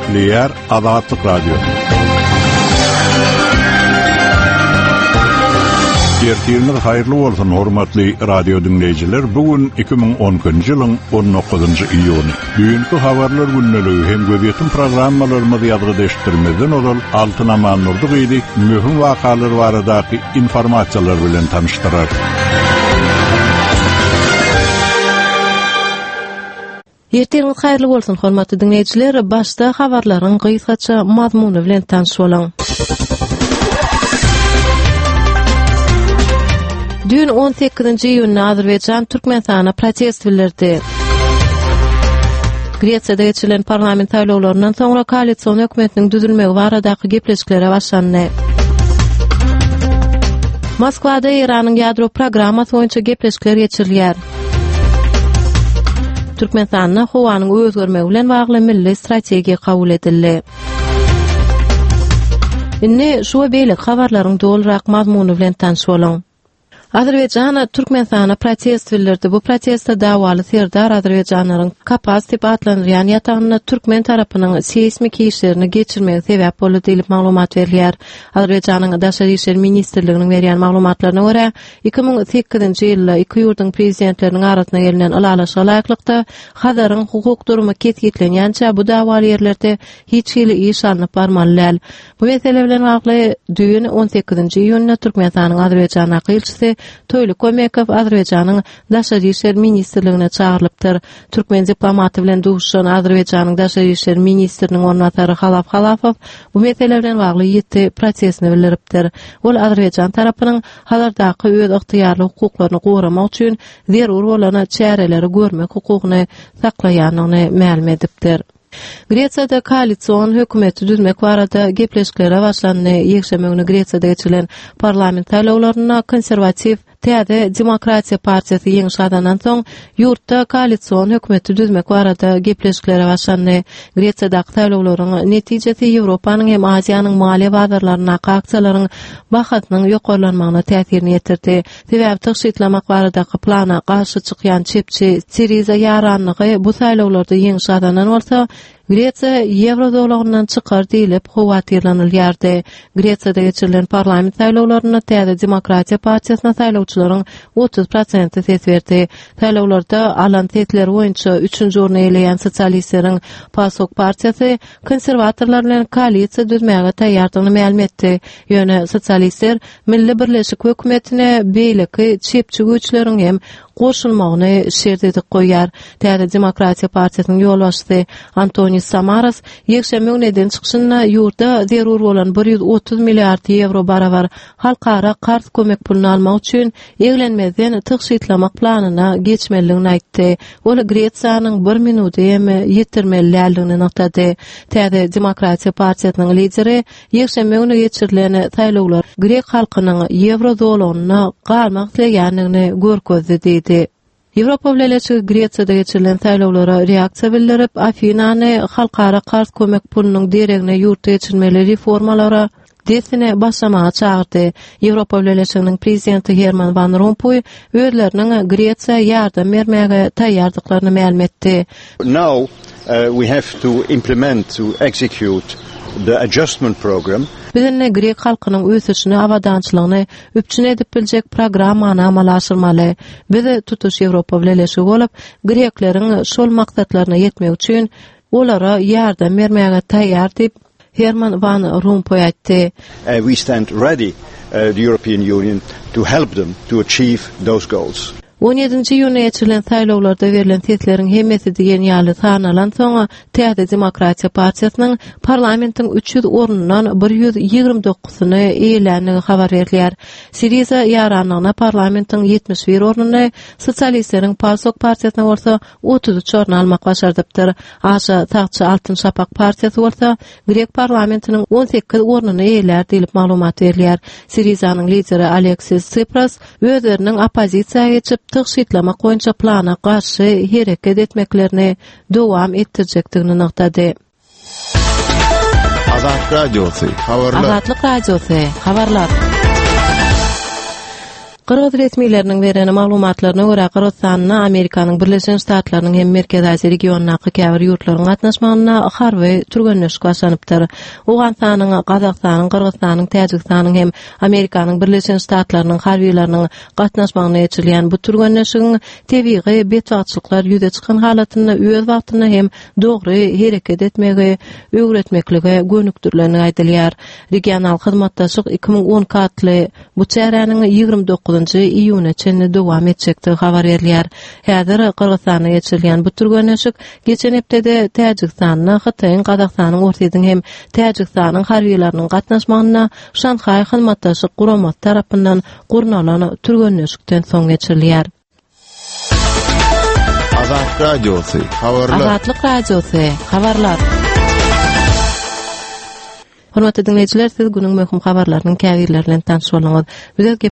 Liyar Azatlyk Radio. Ertiriniz hayırlı bolsun hormatly radio dinleyijiler. Bugün 2010-njy ýylyň 19-njy iýuny. Düýünki habarlar günneligi hem göbetin programmalarymyzy ýazgyda eşitdirmeden olar Altyn Aman Nurdugydy möhüm wakalar baradaky informasiýalar bilen tanıştyrar. Ertiriniz hayırlı bolsun hormatly dinleyijiler. Başda habarlaryň gysgaça mazmuny bilen tanış bolan. Dün 18-nji iýunda Azerbaýjan Türkmenistana protest bildirdi. Gretsiýada geçirilen parlament saýlawlaryndan soňra koalisiýon hökümetiniň düzülmegi baradaky gepleşiklere başlandy. Moskwada Iranyň ýadro programmasy boýunça gepleşikler geçirilýär. Türkmenistanyň howanyň özgermegi bilen bagly milli strategiýa kabul edildi. Indi şu beýle habarlaryň dolrak mazmuny bilen tanış bolan. Azerbaýjan Türkmenistana protest bildirdi. Bu protestde dawaly Serdar Azerbaýjanlaryň Kapaz dip atlanýan ýatagyny Türkmen tarapynyň seismik işlerini geçirmegi sebäp boldy diýip maglumat berilýär. Azerbaýjanyň Daşary işler ministrliginiň berýän maglumatlaryna görä 2008-nji ýylda iki ýurduň prezidentleriniň arasyna gelinen alalaşa laýyklykda Hazaryň hukuk durumy ketgitlenýänçä bu dawaly ýerlerde hiç hili iş alınıp barmalylar. Bu mesele bilen bagly düýün 18-nji iýunda Türkmenistanyň Azerbaýjana elçisi Toýly Kömekow Azerbaýjanyň Daşary işler ministrligine çağrylypdyr. Türkmen diplomaty bilen duşan Azerbaýjanyň Daşary işler ministriniň ornatary Halaf Halafow bu mesele bilen bagly ýetdi prosesini bildiripdir. Ol Azerbaýjan tarapynyň hazırdaky öz ygtyýarly hukuklaryny goramak üçin zerur bolan çäreleri görmek hukugyny saklaýanyny ma'lum edipdir. Gretsiýada koalisiýon hökümeti düzmek barada gepleşiklere başlandy. Ýekşeme güni Gretsiýada geçirilen parlament saýlawlaryna konserwativ Täze Demokratiýa Partiýasy ýeňiş alanan soň ýurtda koalisiýon hökümeti düzmek barada gepleşiklere başlandy. Gretsiýadaky saýlawlaryň netijesi Ýewropanyň hem Aziýanyň maliýe bazarlaryna aksiyalaryň bahatynyň ýokarlanmagyna täsirini ýetirdi. Sebäbi tyşytlamak baradaky plana garşy çykýan çepçi Syriza ýaranlygy bu saýlawlarda ýeňiş alanan bolsa Gretsiýa Ýewrodolagyndan çykar diýilip howatyrlanylýardy. Gretsiýada geçirilen parlament saýlawlaryna Täze Demokratiýa Partiýasyna saýlawçylaryň 30% ses berdi. Saýlawlarda alan setler boýunça 3-nji orny eýleýän sosialistleriň PASOK partiýasy konserwatorlar bilen koalisiýa düzmäge taýýardygyny ma'lum etdi. Ýöne sosialistler Milli Birleşik Hökümetine beýleki çepçi güýçleriň hem goşulmagyny şertedip goýýar. Täze Demokratiýa Partiýasynyň ýolbaşçysy Antonis Samaras ýekşeme güneden çykyşyna ýurtda zerur bolan 130 milliard euro barabar halkara kart kömek pulunu almak üçin eglenmezden tyşytlamak planyna geçmeligini aýtdy. Ol Gretsiýanyň 1 minuty hem ýetirmeliligini noktady. Täze Demokratiýa Partiýasynyň lideri ýekşeme güni geçirilen saýlawlar Grek halkynyň Ýewrodolagyna galmak dileýänligini görkezdi diýdi. Ýewropa bileşigi Gretsiýada geçirilen saýlawlara reaksiýa bildirip, Afinany halkara kart kömek pulunyň deregine ýurtda geçirmeli reformalara desine başlamaga çağırdy. Ýewropa bileşiginiň prezidenti Herman Van Rompuy özleriniň Gretsiýa ýardam bermäge taýýardyklaryny ma'lum etdi. Now we have to implement, to execute the adjustment program. Bizne Grek halkynyň ösüşini, awadançylygyny üpçün edip biljek programmany amala aşyrmaly. Bize tutuş Ýewropa bileşigi bolup, Grekleriň şol maksatlaryna ýetmek üçin olara ýardam bermäge taýýar diýip Herman Van Rompuy aýtdy. We stand ready, the European Union, to help them to achieve those goals. 17-nji ýylyna geçirilen saýlawlarda berilen sesleriň hemmesi diýen ýaly sanalan soňa Täze Demokratiýa Partiýasynyň parlamentiň 300 ornundan 129-syny eýlenligi habar berilýär. Syriza ýaranlygyna parlamentiň 71 ornuny, sosialistleriň PASOK partiýasyna bolsa 33 ornu almak başardypdyr. Aşa Tagçy Altyn Şapak partiýasy bolsa Grek parlamentiniň 18 ornuny eýler diýilip maglumat berilýär. Syrizanyň lideri Aleksis Tsipras özleriniň opozisiýaga geçip tyşytlamak boýunça plana garşy hereket etmeklerini dowam etdirjekdigini noktady. Azatlyk Radiosu, habarlar. Azatlyk Radiosu, habarlar. Qırğız resmiýetleriniň berýän maglumatlaryna görä Qırgızstanyň Amerikanyň Birleşen Ştatlarynyň hem Merkez Aziýa regionunaky käbir ýurtlaryň gatnaşmagyna harby türgenleşik başlanypdyr. Owgantanyň, Gazakstanyň, Qırgızstanyň, Täjikstanyň hem Amerikanyň Birleşen Ştatlarynyň harbiýlarynyň gatnaşmagyna geçirilýän bu türgenleşigiň tebii betwagçylyklar ýüze çykan halatyny öz wagtyna hem dogry hereket etmegi, öwretmekligi gönükdirleni aýdylýar. Regional hyzmatdaşlyk 2014-nji bu çäräniň 29 iyuna çenli dowam etjekdi habar berilýär. Häzir Qırgızstanyň geçirilýän bu türgenleşik geçen hepdede Täjikstanyň, Hytaýyň, Gazakstanyň ortasyň hem Täjikstanyň harbiýlarynyň gatnaşmagyna Şanxay hyzmatdaşlyk guramat tarapyndan gurnalan türgenleşikden soň geçirilýär. Azat Radyosu, habarlar. Azatlyk Radyosu, habarlar. Hormatly dinleýijiler, siz günüň möhüm habarlarynyň käbirleri bilen tanış bolaňyz.